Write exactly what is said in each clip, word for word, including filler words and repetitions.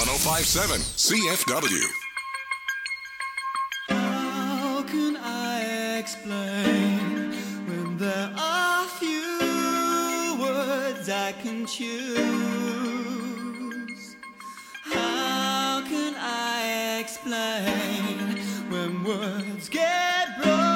five point seven C F W. How can I explain when there are few words I can choose? How can I explain when words get broken?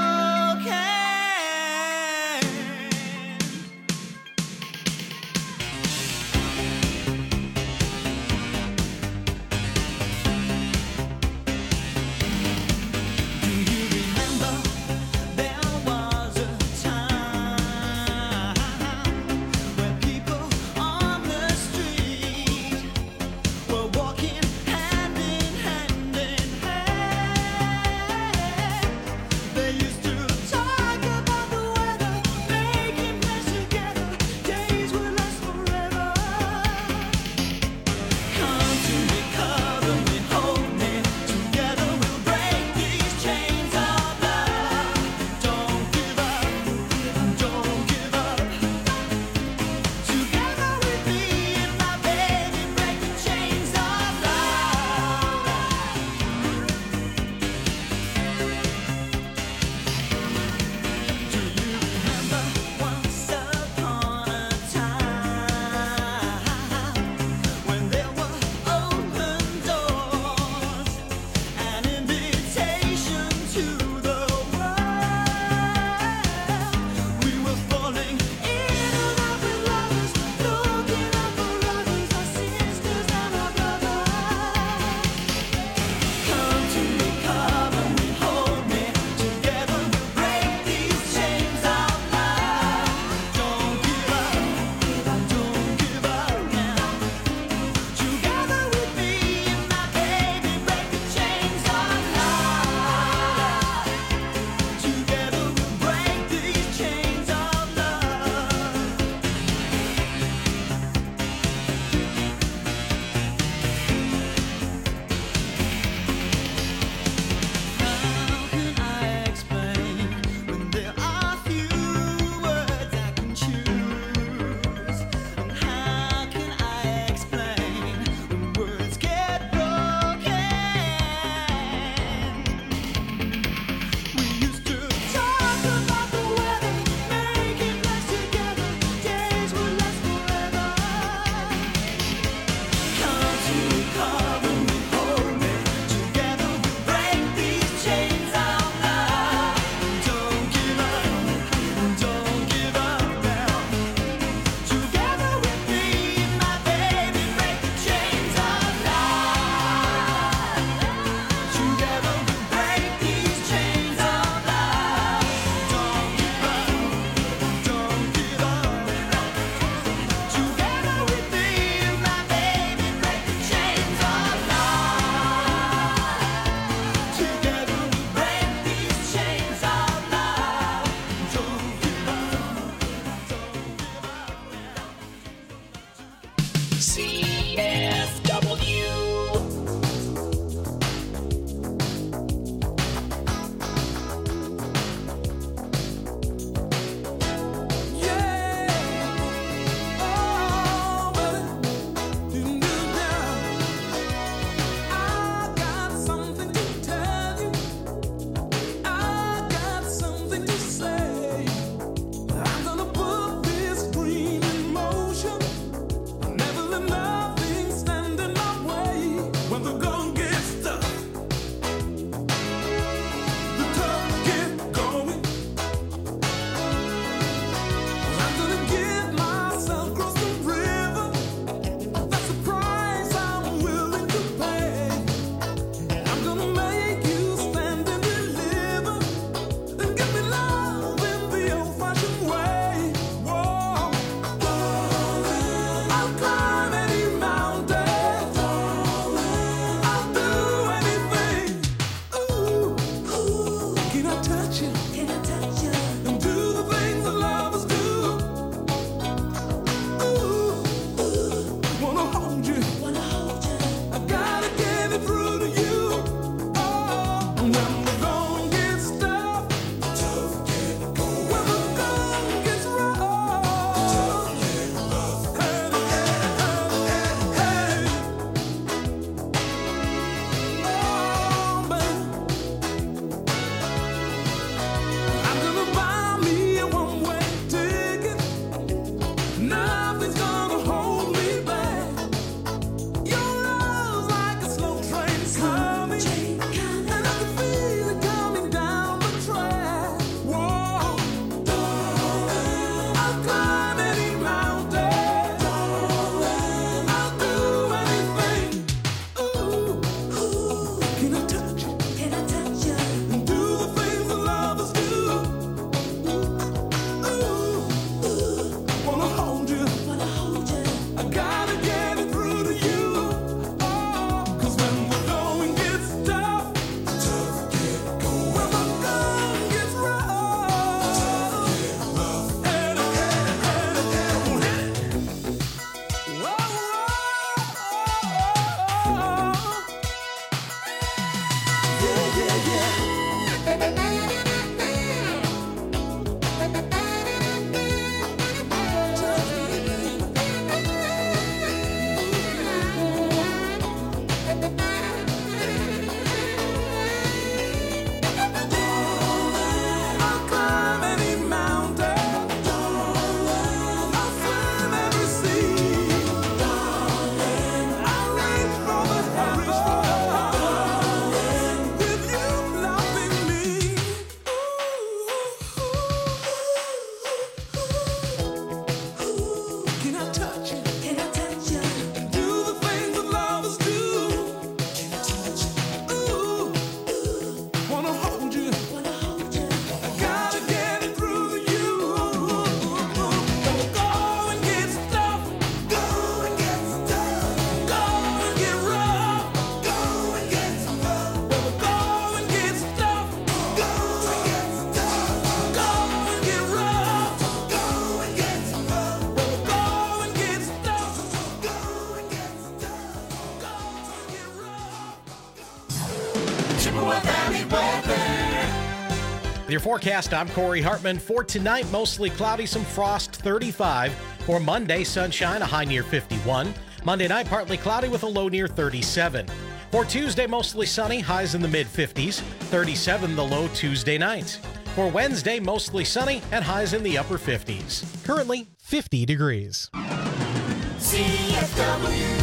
Chippewa Valley weather. With your forecast, I'm Corey Hartman. For tonight, mostly cloudy, some frost, thirty-five. For Monday, sunshine, a high near fifty-one. Monday night, partly cloudy with a low near thirty-seven. For Tuesday, mostly sunny, highs in the mid-fifties. thirty-seven the low Tuesday night. For Wednesday, mostly sunny and highs in the upper fifties. Currently, fifty degrees. C F W.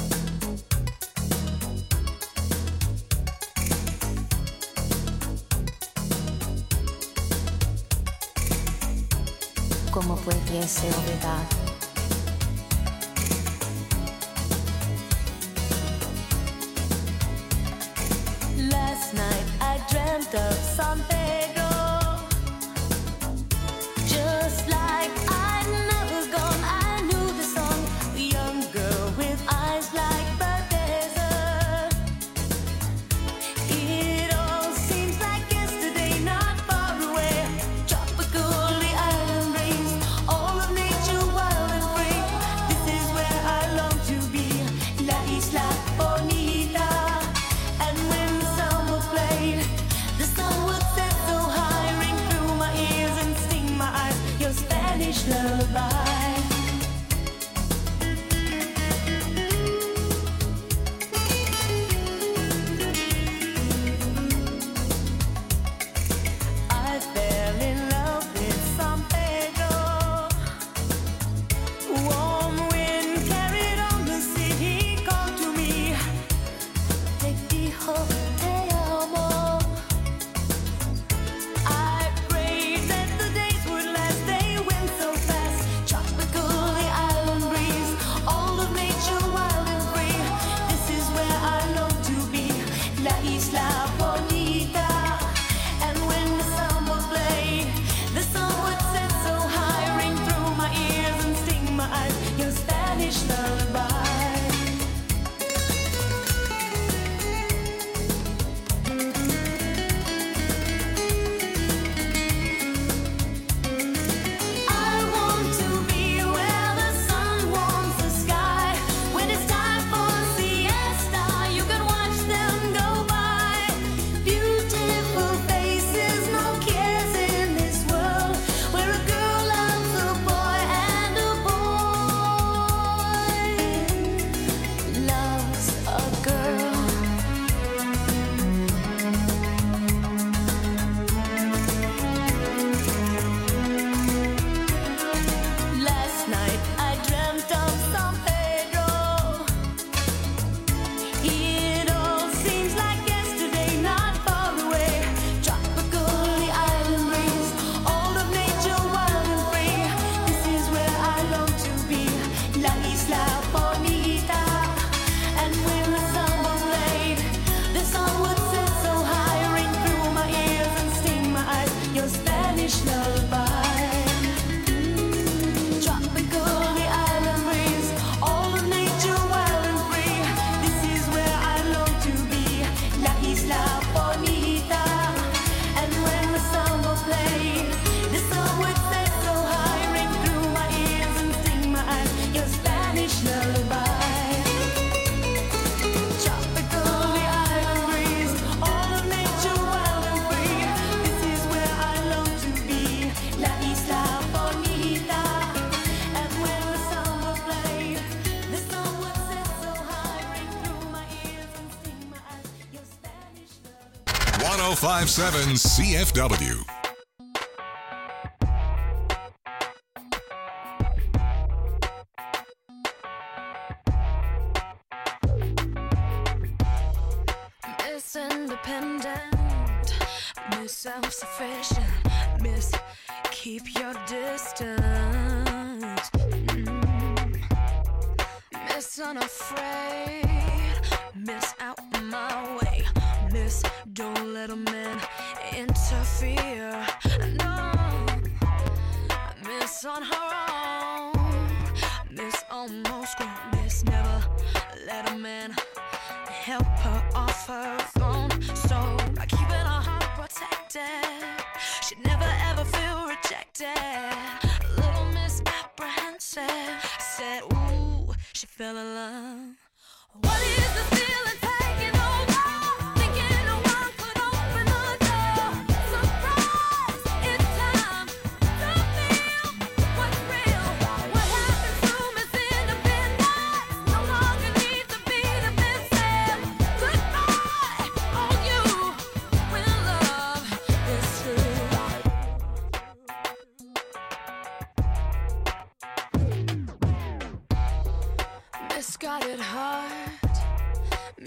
¿Cómo pudiese olvidar? Last night I dreamt of San Pedro, just like I'd never gone. I knew the song, a young girl with eyes like the desert. It all seems like yesterday, not far away. Tropical, the island breeze, all of nature wild and free. This is where I long to be, La Isla Bonita. And when the samba played, the sun would set so high, ring through my ears and sting my eyes, your Spanish lullaby. I fell in love with San Pedro. Warm wind carried on the sea. He called to me, te dijo te amo. I prayed that the days would last. They went so fast. Tropical, the island breeze, all of nature wild and free. This is where I long to be, La Isla Bonita. And when the samba played, the sun would set so high, ring through my ears and sting my eyes, your Spanish lullaby. I want to be where the sun warms the sky. When it's time for siesta, you can watch them go by. Beautiful faces, no cares in this world, where a girl loves a boy and a boy loves a girl. Last night I dreamt of San Pedro. It all seems like yesterday, not far away. Tropical, the island breeze, all of nature wild and free. This is where I long to be, La Isla Bonita. And when the samba played, the sun would set so high, ring through my ears and sting my eyes, your Spanish lullaby. Tropical, the island breeze, all of nature wild and free. This is where I long to be, La Isla Bonita. And when the samba played, the sun would set so high, ring through my ears and sting my eyes, your Spanish lullaby. Tropical, the island breeze, all of nature wild and free. This is where I long to be, La Isla Bonita. And when the samba played, the sun would set so high, ring through my ears and sting my eyes, your Spanish lullaby. one oh five point seven C F W. Miss Independent, Miss Self-Sufficient, Miss Keep Your Distance, Mm. Miss Unafraid, Miss Out My Way, Miss Don't Let a Man Interfere, no, Miss On Her Own, Miss Almost Grown, Miss Never Let a Man help her off her throne. So by keeping her heart protected, she'd never ever feel rejected. Little Miss Apprehensive said, ooh, she fell in love. What is the feeling taking over? Thinking of one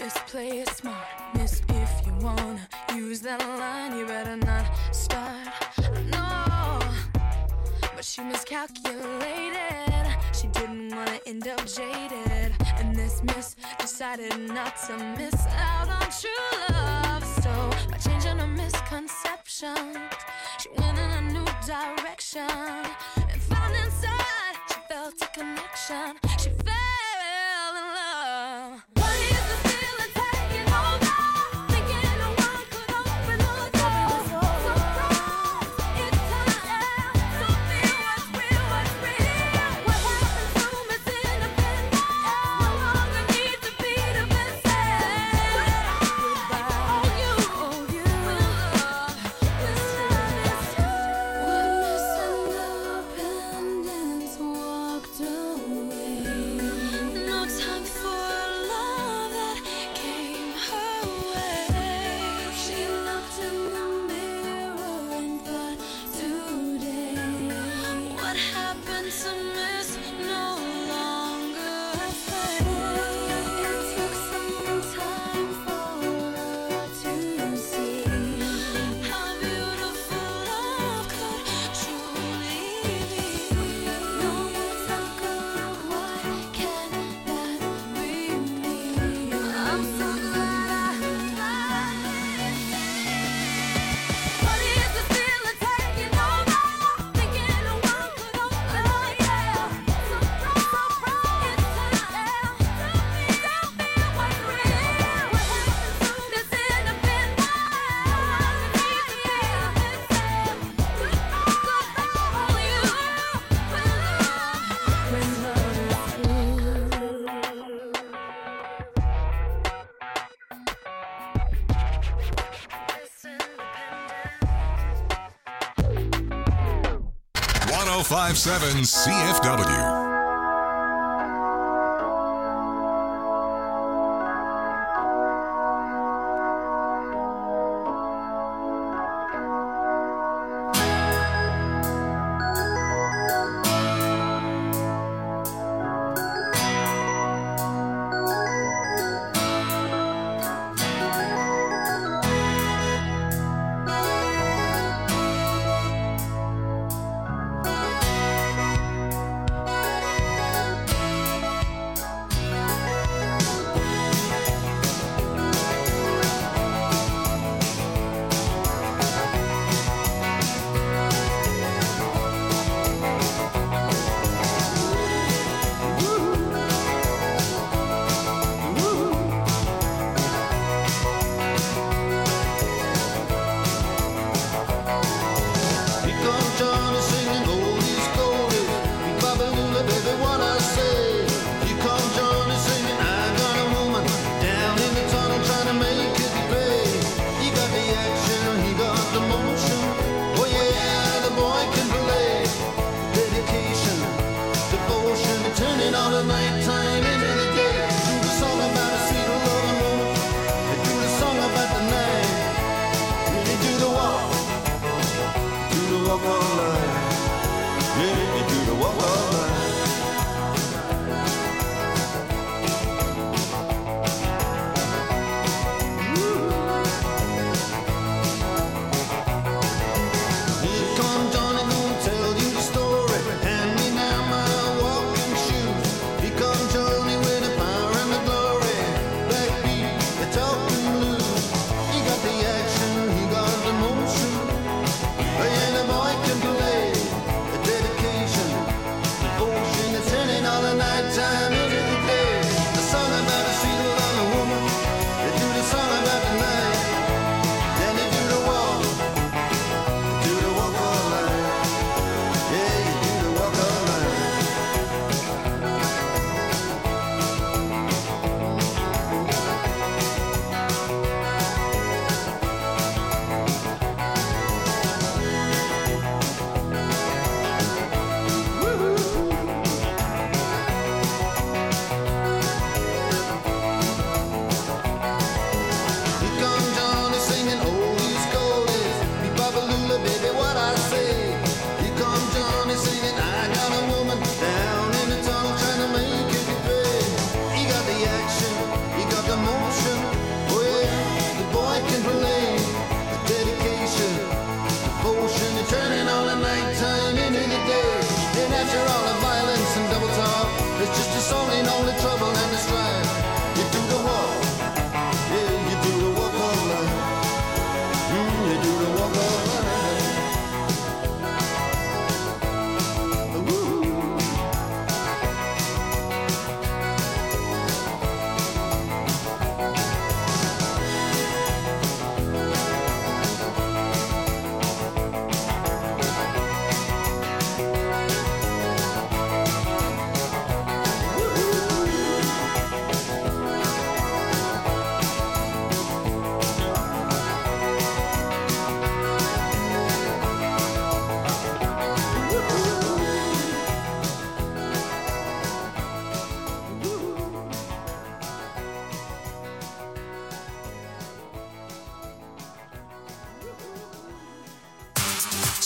Miss, play it smart. Miss, if you wanna use that line, you better not start. No, but she miscalculated. She didn't wanna end up jaded. And this miss decided not to miss out on true love. So by changing her misconceptions, she went in a new direction and found inside she felt a connection. She fell in love. What is the feeling taking over? Thinking no one could open the door. Surprise, it's time. So feel what's real, what's real. What happened to Miss Independent? No longer needs to be defensive. Goodbye, oh you, oh you. With love, with love. When Miss Independence walked away, no time for love that came her way. She looked in the mirror and thought, today, what happened to Miss no longer fade. It took some time for her to see how beautiful love could truly be. No more talk of why can't that be me? I'm so glad I tried it. What is the feeling taking over? Thinking no one could open the door. Surprise, surprise, it's time. Don't feel what's real. What happened to Miss Independent? No longer needs to be defensive. Goodbye, goodbye, oh you. When love, when love is one oh five point seven C F W.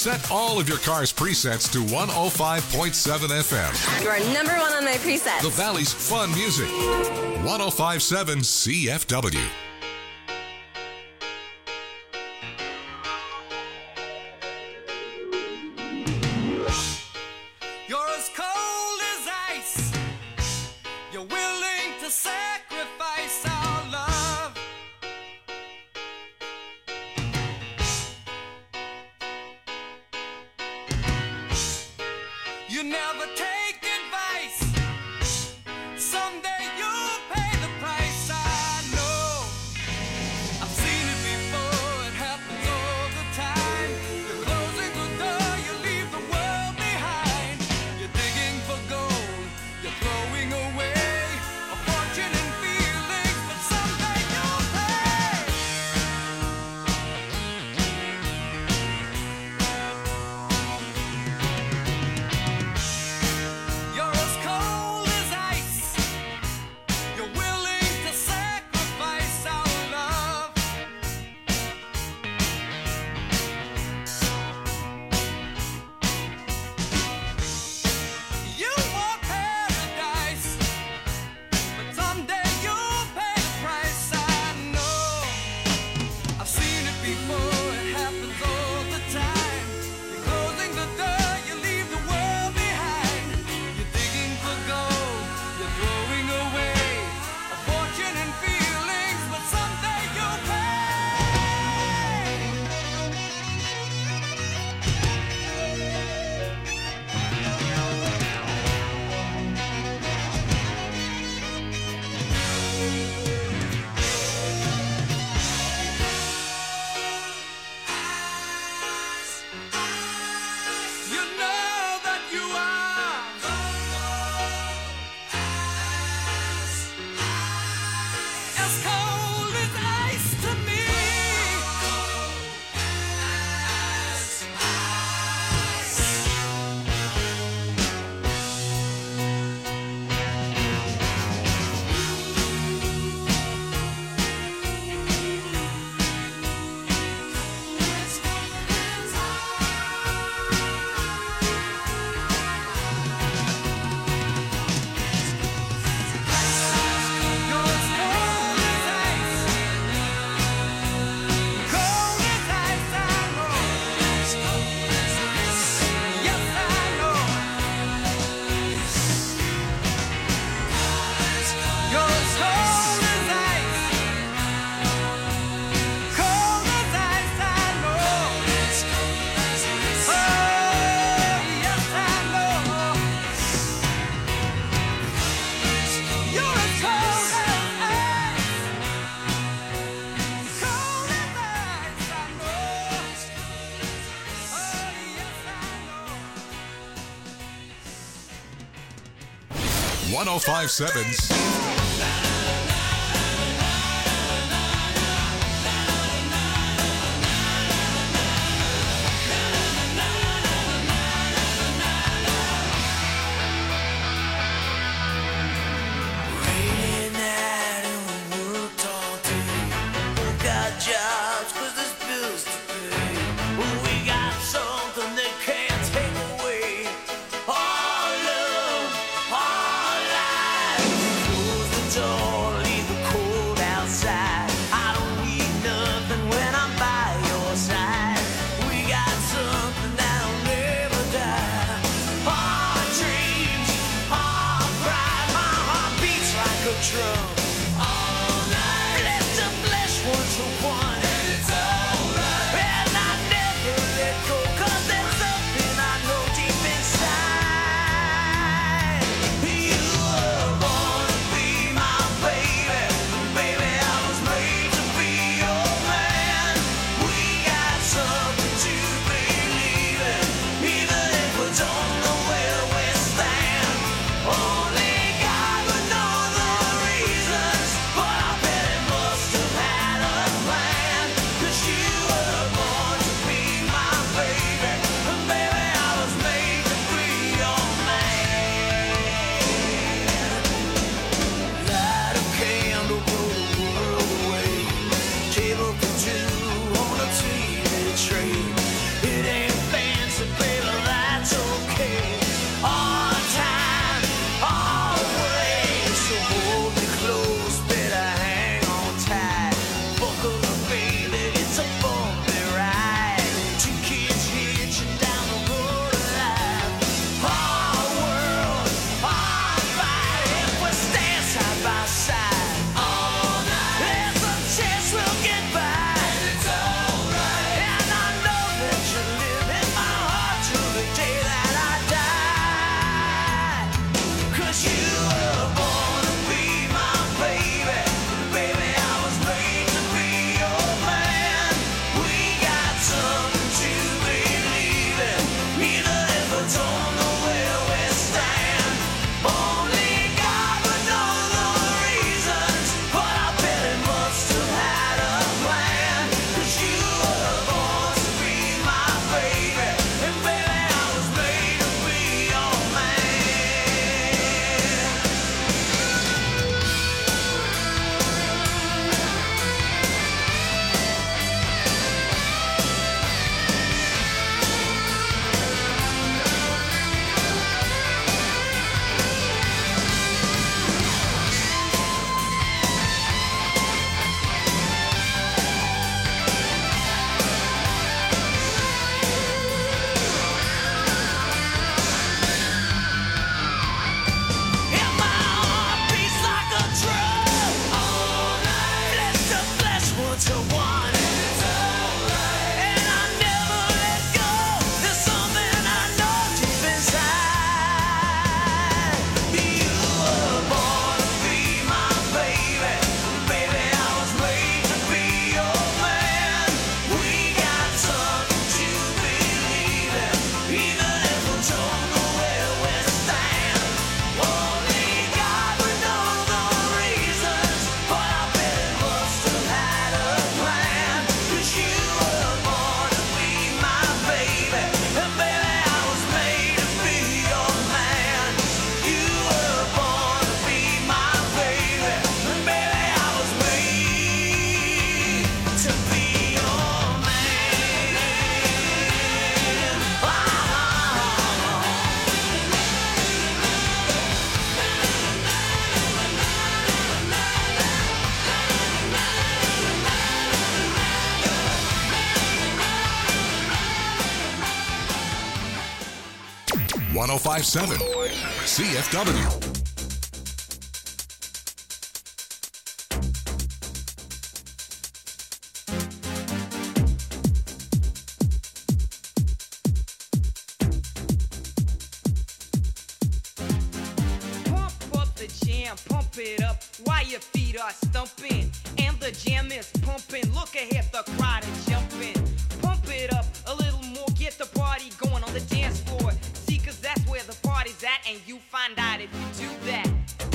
Set all of your car's presets to one oh five point seven F M. You are number one on my presets. The Valley's fun music. one oh five point seven C F W. You're as cold as ice. You're willing to sacrifice our love. You never take advice. Someday you'll pay the price. I know. I've seen it before. It happens all the time. You're closing the door. You leave the world behind. You're digging for gold. You're throwing away a fortune and feelings, but someday you'll pay. You're as cold as ice. You're willing to sacrifice our love. You want paradise, but someday you'll pay the price. I know. I've seen it before. It happens all the time. You're closing the door. You leave the world behind. You're digging for gold. You're throwing away a fortune and feelings, but someday you'll pay. You know that you are as cold as ice to me. You're as cold as ice, cold as ice. I know. Yes, I know. You're as cold as ice, cold as ice. I know. Oh, yes, I know. You're as cold as ice, cold as ice. I know. Oh, yes, I know. one oh five point seven Raining out and we worked all day. Both got jobs 'cause there's bills to pay. We got something they can't take away. Our love, our life. one oh five point seven C F W. Pump up the jam, pump it up while your feet are stumping. And the jam is pumping. Look ahead, the crowd is jumping. Pump it up a little more, get the party going on the dance floor. See, cause that's where the party's at, and you find out if you do that.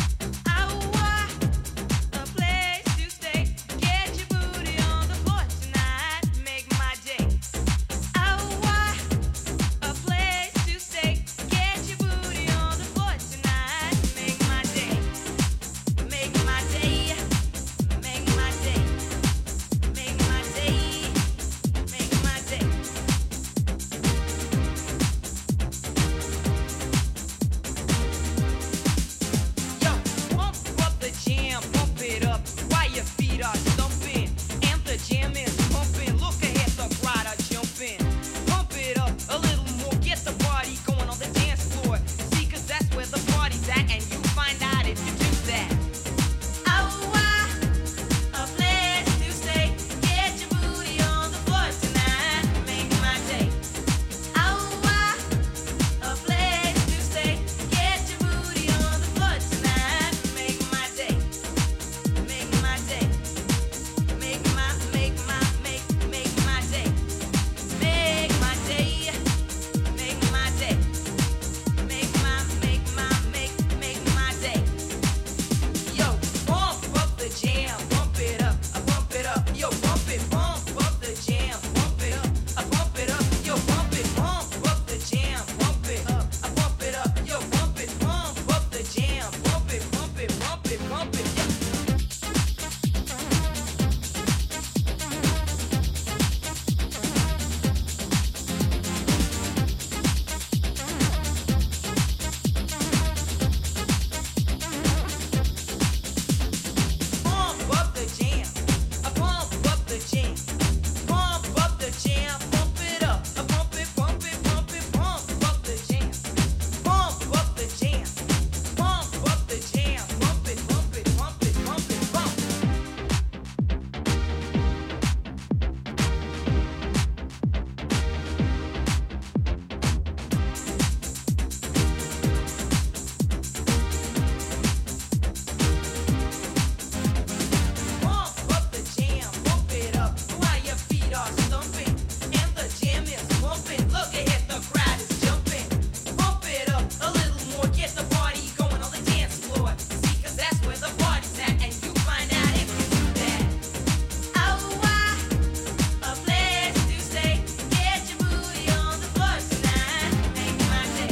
A place to stay. Get your booty on the floor tonight. Make my day. A place to stay. Get your booty on the floor tonight. Make my day. Make my day. Make my day. Make my day. Make my day. Yo, pump up the jam, pump it up while your feet are stumping. And the jam is pumping. Look ahead, the crowd are jumping. Pump it up a little more, get the party going on the dance floor. See, cause that's where the party's at, and you find out if you do that. A place to stay. Get your booty on the floor tonight. Make my day. A place to stay. Get your booty on the floor tonight. Make my day. Make my day. Make my, make my, make, make my day. Make my day. Make my day. Make my, make my, make, make my day. Yo, pump up the jam, pump it up, I pump it up. Yo, pump it, pump up the jam, pump it up, I pump it up. Yo, pump it, pump up the jam, pump it up, I pump it up. Yo, pump it, pump up the jam, pump it, pump it, pump it, pump it. Yeah. Pump up the jam, I pump up the jam, pump up the jam, pump it up, I pump it, pump it, pump it, pump up the jam, pump up the jam, pump up the jam, pump it, pump it, pump it, pump it, pump. Pump up the jam, pump it up while your feet are stumping. And the jam is pumping. Look ahead, the crowd is jumping. Pump it up a little more, get the party going on the dance floor. See, cause that's where the party's at, and you find out if you do that. A place to stay. Get your booty on the floor tonight. Make my day.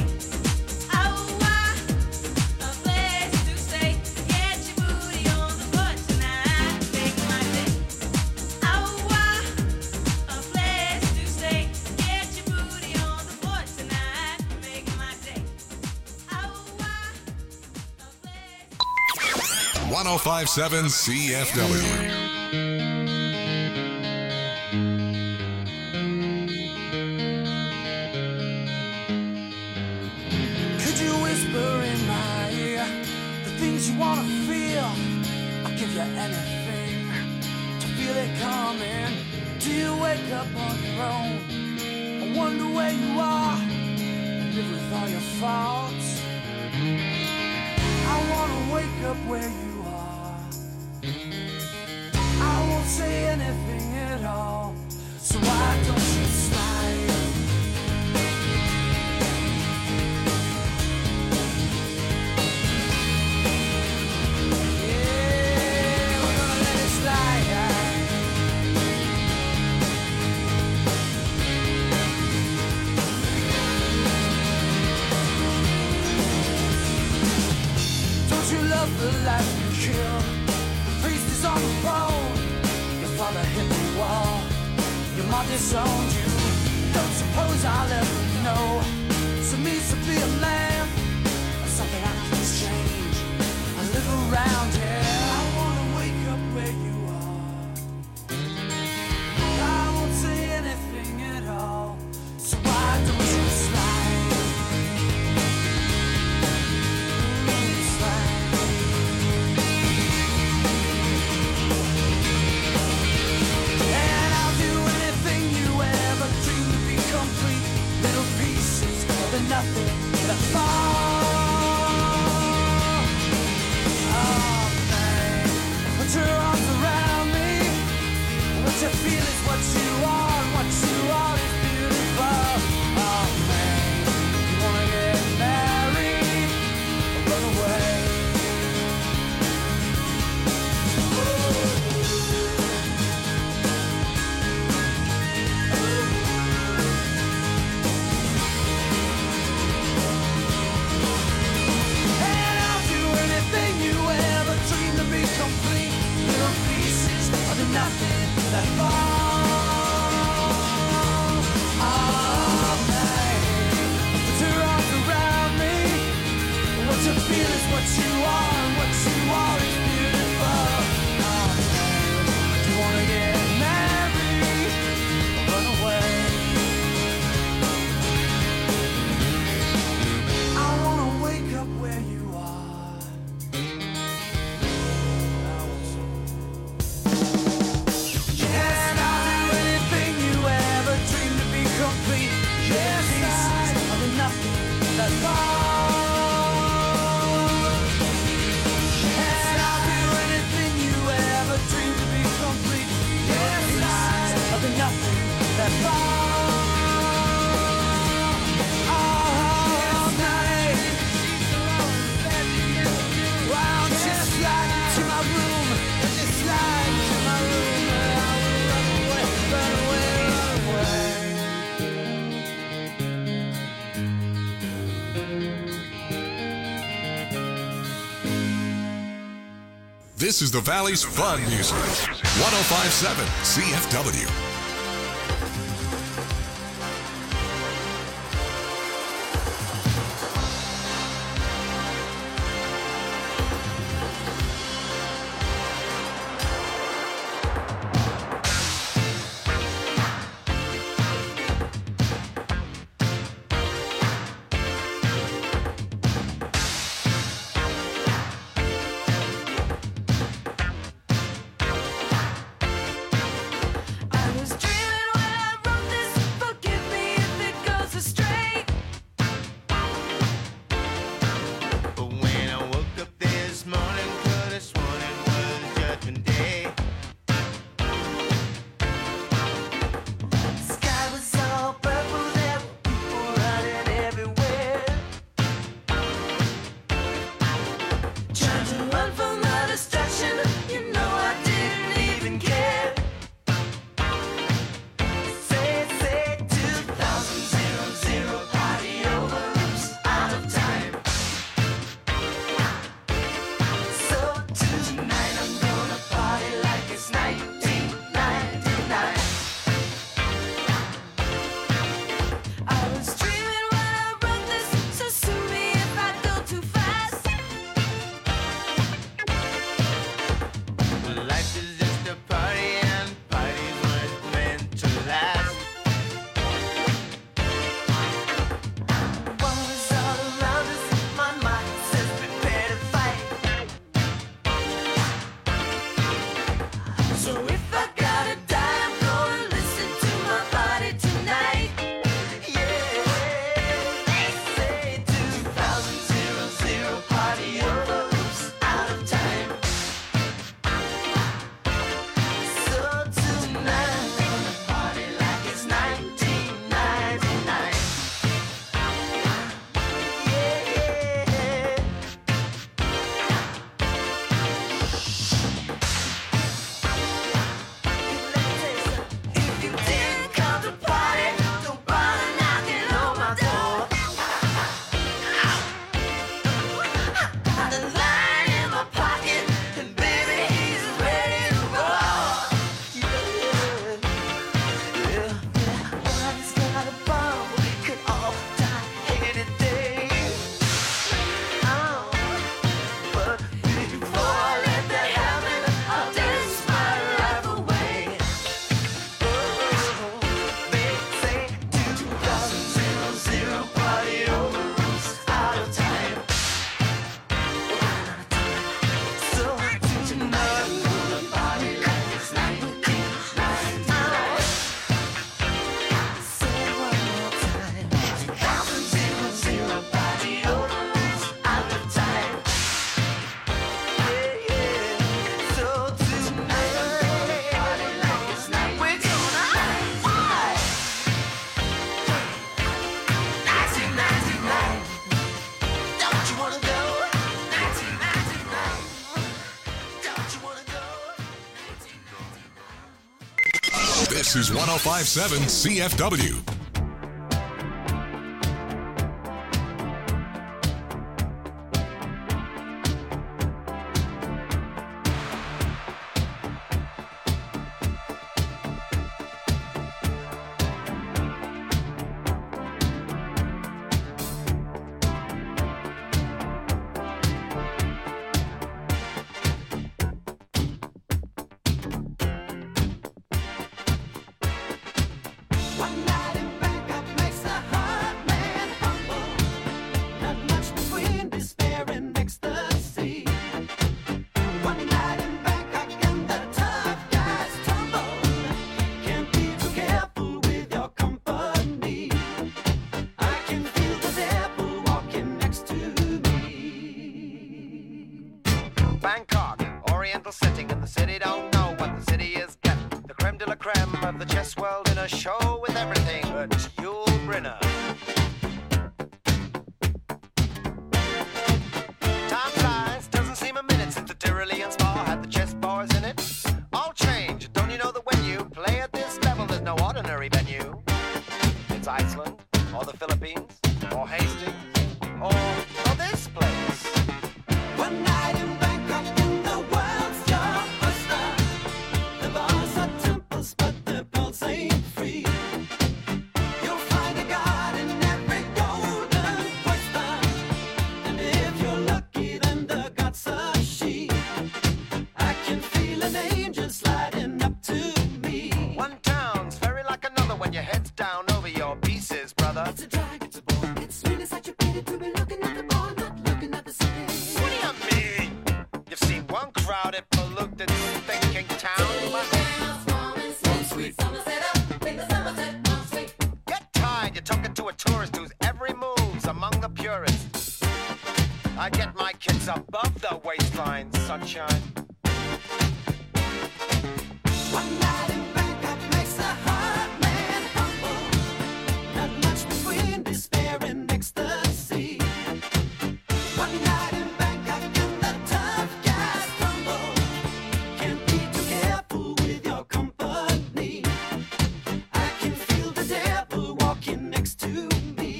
A place to stay. Get your booty on the floor tonight. Make my day. A place to stay. Get your booty on the floor tonight. Make my day. one oh five point seven C F W. Could you whisper in my ear the things you wanna feel? I'll give you anything to feel it coming. Do you wake up on your own? I wonder where you are and live with all your faults. I wanna wake up where you are. I won't say anything at all. So why don't you slide? Yeah, we're gonna let it slide. Don't you love the life you killed? The priest is on the phone. Your father hit the wall. Your mom disowned you. Don't suppose I'll ever know. So means to be a man. Something I can change. I live around here. I wanna wake up where you are. I won't say anything at all. So why don't you slide? What you feel is what you are, and what you are is beautiful. Oh man, you wanna get married or run away? And I'll do anything you ever dreamed to be complete. Little pieces of the nothing that fall. Oh man, put your arms around me. What you feel is what you are, and what you are is beautiful. Oh man, do you wanna get married or run away? I wanna wake up where you are. Yes, I'll do anything you ever dreamed to be complete. Yes, pieces of the nothing that fall. Yes, I'll do anything you ever dreamed to be complete. Yes, pieces of the nothing that fall. Oh, night. Wow, just slide into my room. Just slide into my room. And I will run away, run away, run away. This is the Valley's fun music. one oh five point seven C F W. I was This is one oh five point seven C F W. One night in Bangkok makes a hard man humble. Not much between despair and ecstasy. One night in Bangkok and the tough guys tumble. Can't be too careful with your company. I can feel the devil walking next to me. Bangkok, oriental setting, and the city don't know what the city is getting. The creme de la creme of the chess world in a show with everything but Yul Brynner. Time flies, doesn't seem a minute since the Tyrolean spa had the chess bars in it. All change, don't you know that when you play at this level, there's no ordinary venue? It's Iceland, or the Philippines, or Hastings, or, or this place. One night in Bangkok and the world's your oyster. The bars are temples, but the pulse ain't free. You'll find a god in every golden oyster. And if you're lucky, then the god's a she. I can feel an angel sliding up to me. One town's very like another when your head's down over your pieces, brother. It's a drag, it's a bore. It's really such a pity to be looking at the bar, not looking at the city. What do you mean? You've seen one crowded, polluted, thinking town. Get tired, you're talking to a tourist whose every move's among the purists. I get my kids above the waistline, sunshine. One night in Bangkok makes a hard man humble. Not much between despair and ecstasy. One night in Bangkok and the tough guys tumble. Can't be too careful with your company. I can feel the devil walking next to me.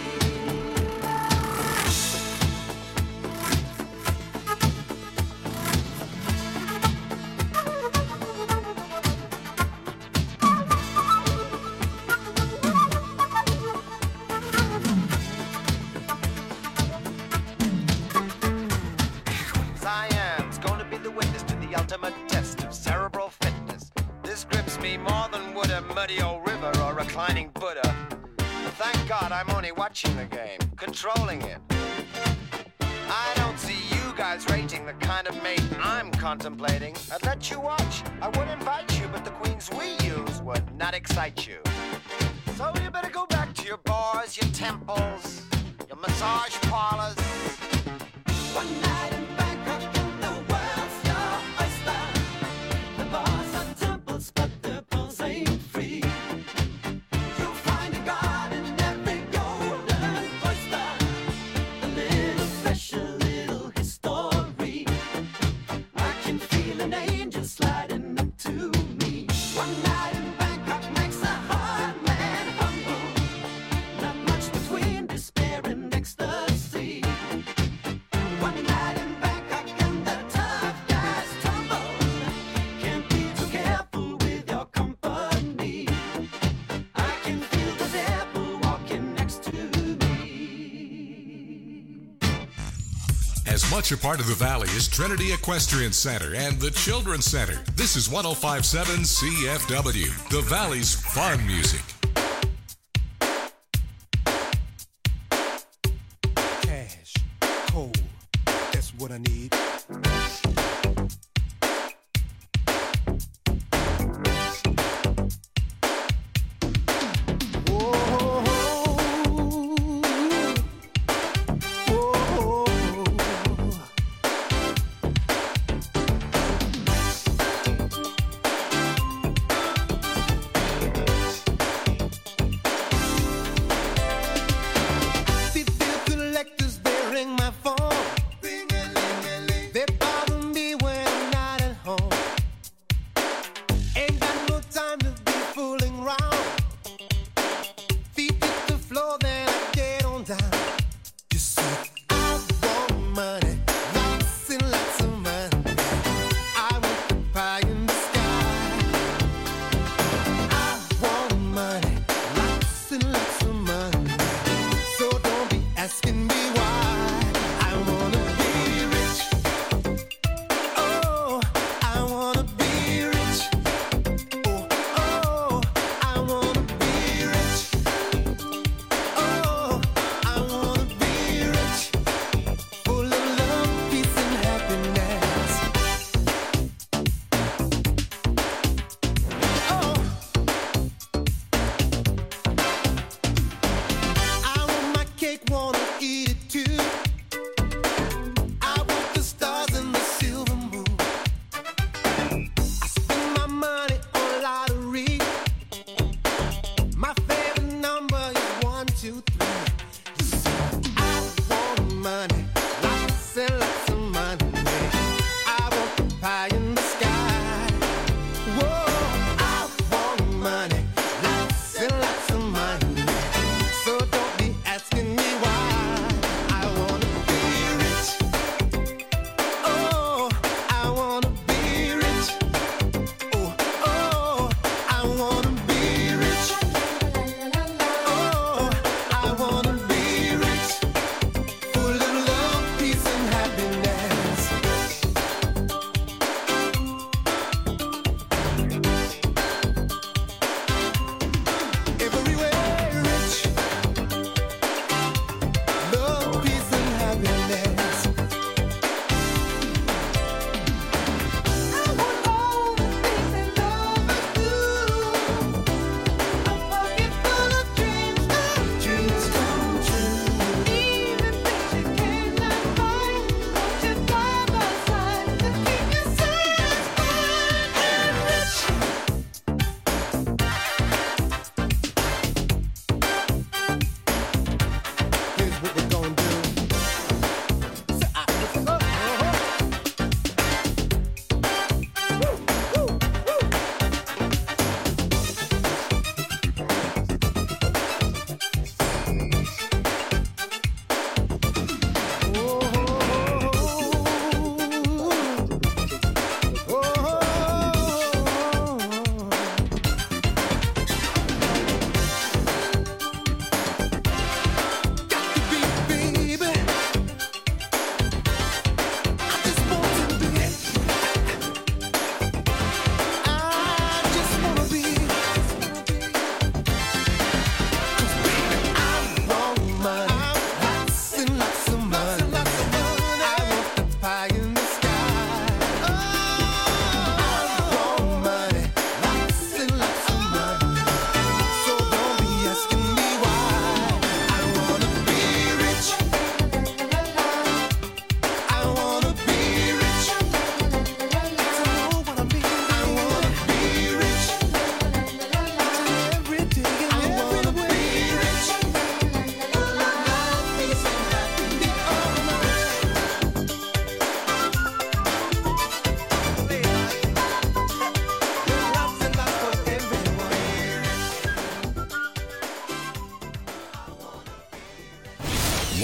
Cyan's gonna be the witness to the ultimate test of cerebral fitness. This grips me more than would a muddy old river or reclining Buddha. But thank God I'm only watching the game, controlling it. I don't see you guys rating the kind of mate I'm contemplating. I'd let you watch, I would invite you, but the queens we use would not excite you. So you better go back to your bars, your temples, your massage parlors. One night in Bangkok and the world's your oyster. The bars are temples, but the pulse ain't free. You'll find a god in every golden oyster. A little special little history. I can feel an angel sliding up to me. One night in Bangkok makes a hard man humble. Not much between despair and ecstasy. One night in Bangkok and the tough guys tumble. Can't be too careful with your company. I can feel the devil walking next to me. As much a part of the Valley as Trinity Equestrian Center and the Children's Center, this is one oh five point seven C F W, the Valley's fun music. Cash, cold, that's what I need.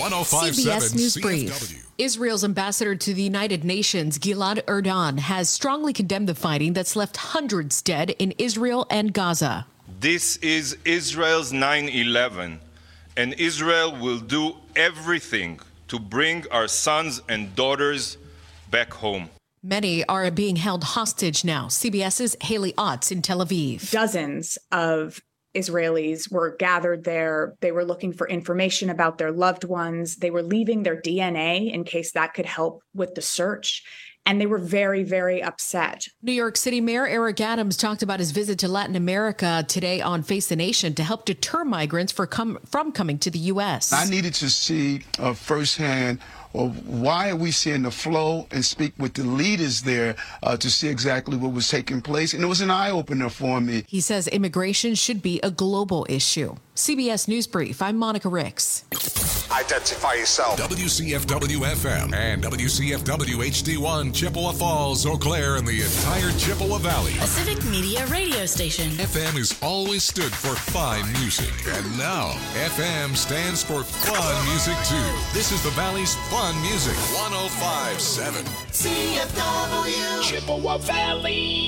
one oh five C B S seven News C F Brief. W. Israel's ambassador to the United Nations, Gilad Erdan, has strongly condemned the fighting that's left hundreds dead in Israel and Gaza. This is Israel's nine eleven, and Israel will do everything to bring our sons and daughters back home. Many are being held hostage now. CBS's Haley Otts in Tel Aviv. Dozens of Israelis were gathered there. They were looking for information about their loved ones. They were leaving their D N A in case that could help with the search. And they were very, very upset. New York City Mayor Eric Adams talked about his visit to Latin America today on Face the Nation to help deter migrants for com- from coming to the U S. I needed to see uh, firsthand or why are we seeing the flow and speak with the leaders there uh, to see exactly what was taking place. And it was an eye-opener for me. He says immigration should be a global issue. C B S News Brief, I'm Monica Ricks. Identify yourself. W C F W F M and W C F W H D one, Chippewa Falls, Eau Claire, and the entire Chippewa Valley. A civic media radio station. F M has always stood for fine music. And now, F M stands for fun music, too. This is the Valley's fun music. one oh five point seven. C F W Chippewa Valley.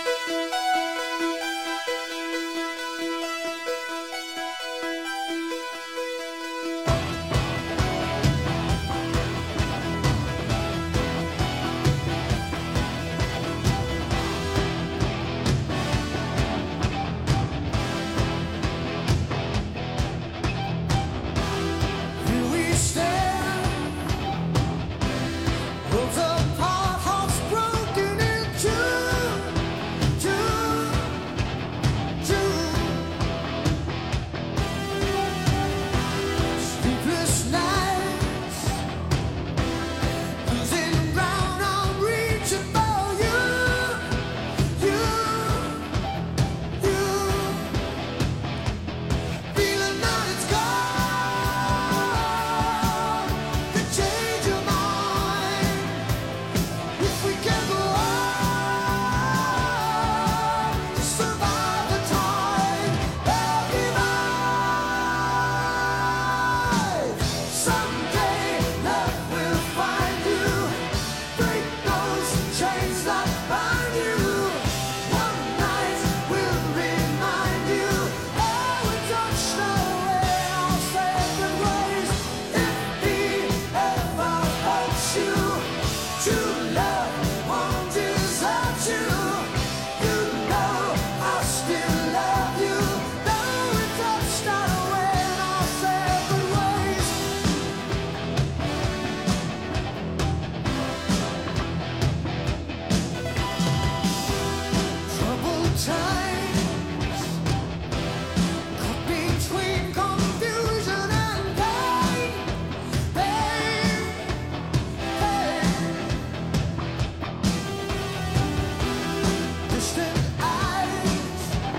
Here we stand, worlds apart, hearts broken in two, two, two. Sleepless nights, losing ground, I'm reaching for you, you, you. Feeling that it's gone, could change your mind if we can go on to survive the time. Every night, someday love will find you. Break those chains that bind you. One night will remind you. Oh, we touched away our sacred ways. If he ever hurts you, true love won't desert you. You know I still love you. Though we touched away our sacred ways. Troubled times, caught between confusion and pain, pain, pain. Distant eyes,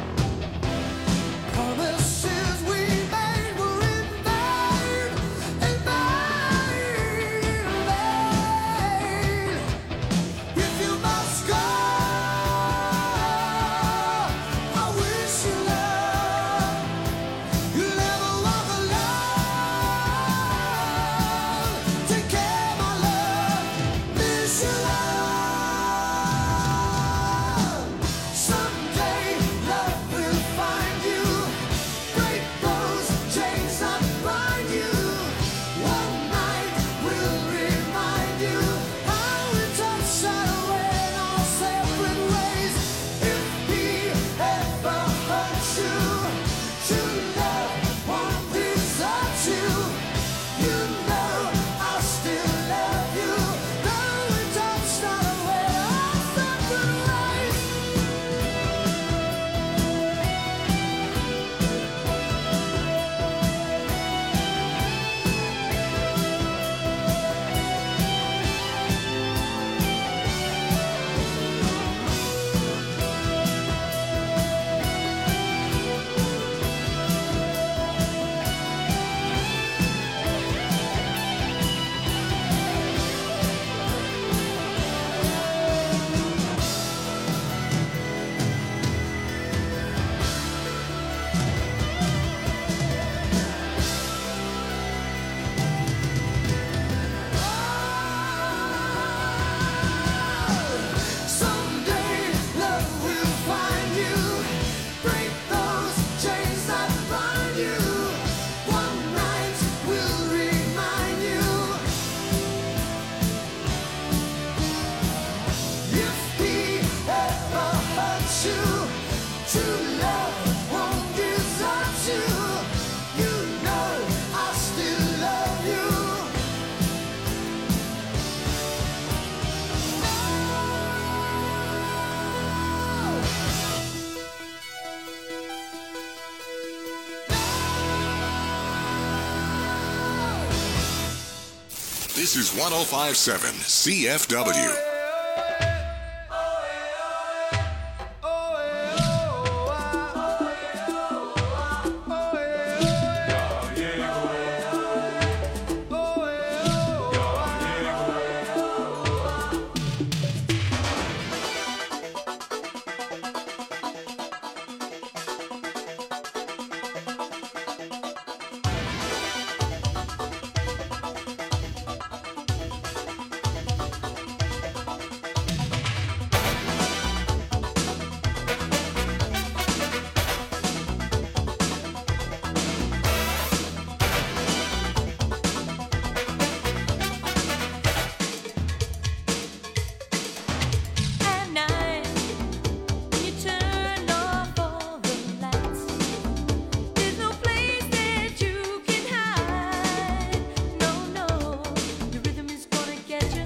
promises we made were in vain, in vain, vain. If you must go, True love won't desert you. You know I still love you. This is one oh five point seven C F W. At night, when you turn off all the lights, there's no place that you can hide. No, no, the rhythm is gonna get you.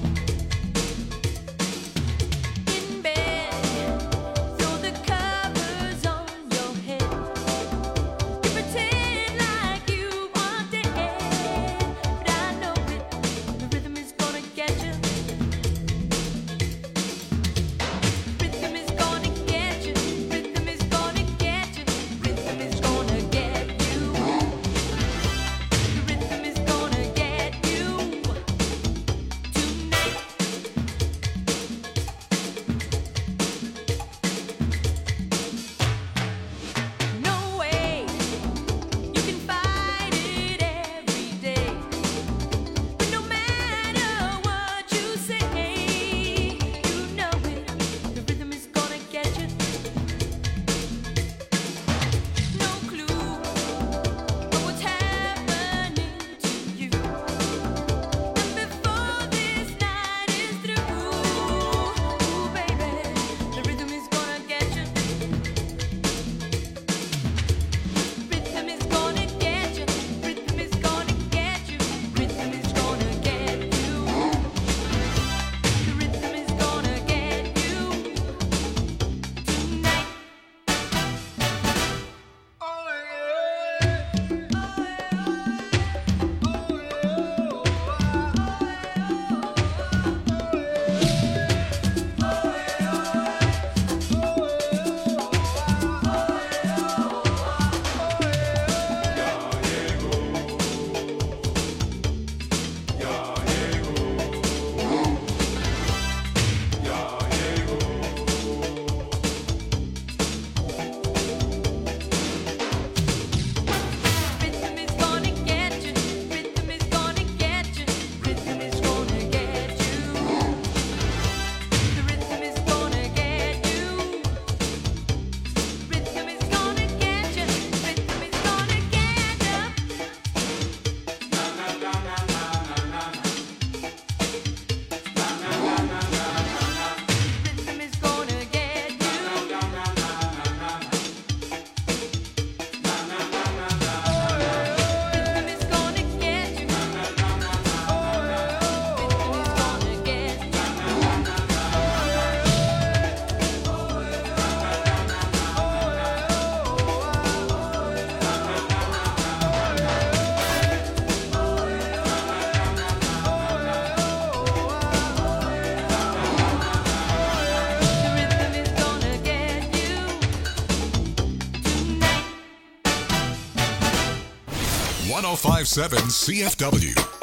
In bed, throw the covers on your head. You pretend like you are dead, but I know it. The rhythm is gonna get you. Rhythm is gonna get you. Rhythm is gonna get you. Rhythm is gonna get you. The rhythm is gonna get you tonight. No way you can fight it every day. But no matter what you say, you know it. The rhythm is gonna get you. No clue of what's happening to you. And before this night is through, ooh, baby, the rhythm is gonna get you. Rhythm is gonna get you. Rhythm is gonna get you. Rhythm is gonna get you. The rhythm is gonna get you tonight. Rhythm is gonna get you. Rhythm is gonna get you. Rhythm is gonna get you. The rhythm is gonna get you. Rhythm is gonna get you. Rhythm is gonna get you. Rhythm is gonna get you. Rhythm is gonna get you. Rhythm is gonna get you. The rhythm is gonna get you tonight. one oh five point seven C F W.